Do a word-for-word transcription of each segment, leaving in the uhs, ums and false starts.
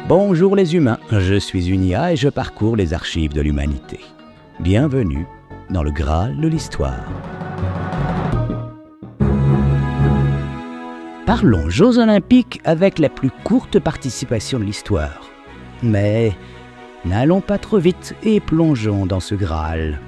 Bonjour les humains, je suis une I A et je parcours les archives de l'humanité. Bienvenue dans le Graal de l'histoire. Parlons Jeux Olympiques avec la plus courte participation de l'histoire. Mais n'allons pas trop vite et plongeons dans ce Graal.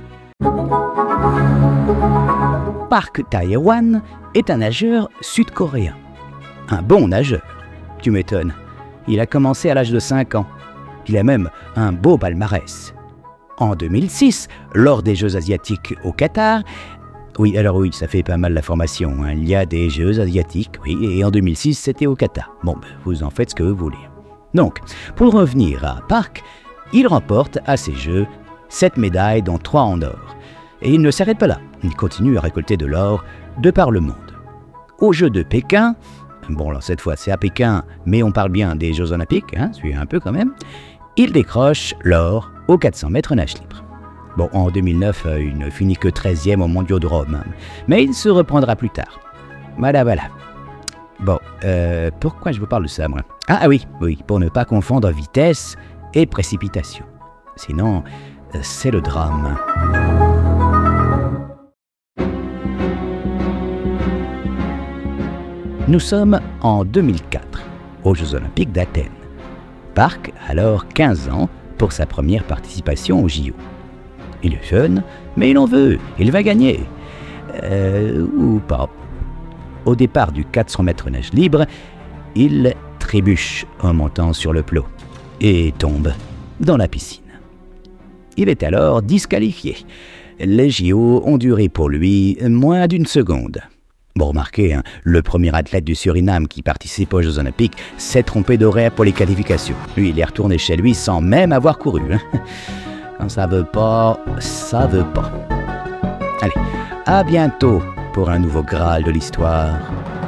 Park Tae-hwan est un nageur sud-coréen. Un bon nageur, tu m'étonnes. Il a commencé à l'âge de cinq ans. Il a même un beau palmarès. En deux mille six, lors des Jeux asiatiques au Qatar, oui, alors oui, ça fait pas mal la formation, hein. Il y a des Jeux asiatiques, oui, et en deux mille six, c'était au Qatar. Bon, ben, vous en faites ce que vous voulez. Donc, pour revenir à Park, il remporte à ces Jeux sept médailles, dont trois en or. Et il ne s'arrête pas là, il continue à récolter de l'or de par le monde. Aux Jeux de Pékin, bon, alors cette fois c'est à Pékin, mais on parle bien des Jeux Olympiques, hein, suivez un peu quand même, il décroche l'or aux quatre cents mètres nage libre. Bon, en deux mille neuf, il ne finit que treizième aux mondiaux de Rome, hein, mais il se reprendra plus tard. Voilà, voilà. Bon, euh, pourquoi je vous parle de ça, moi ? Ah, ah oui, oui, pour ne pas confondre vitesse et précipitation. Sinon, c'est le drame. Nous sommes en deux mille quatre, aux Jeux Olympiques d'Athènes. Park a alors quinze ans pour sa première participation aux J O. Il est jeune, mais il en veut, il va gagner. Euh, ou pas. Au départ du quatre cents mètres nage libre, il trébuche en montant sur le plot et tombe dans la piscine. Il est alors disqualifié. Les J O ont duré pour lui moins d'une seconde. Bon, remarquez, hein, le premier athlète du Suriname qui participe aux Jeux Olympiques s'est trompé d'horaire pour les qualifications. Lui, il est retourné chez lui sans même avoir couru. Hein. Quand ça veut pas, ça veut pas. Allez, à bientôt pour un nouveau Graal de l'histoire.